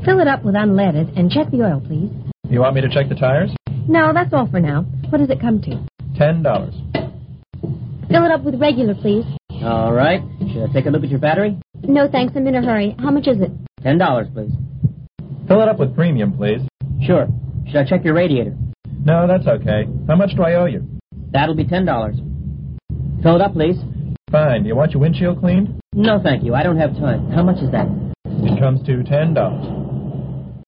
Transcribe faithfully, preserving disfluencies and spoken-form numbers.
Fill it up with unleaded and check the oil, please. You want me to check the tires? No, that's all for now. What does it come to? Ten dollars. Fill it up with regular, please. All right. Should I take a look at your battery? No, thanks. I'm in a hurry. How much is it? Ten dollars, please. Fill it up with premium, please. Sure. Should I check your radiator? No, that's okay. How much do I owe you? That'll be ten dollars. Fill it up, please. Fine. Do you want your windshield cleaned? No, thank you. I don't have time. How much is that? It comes to ten dollars.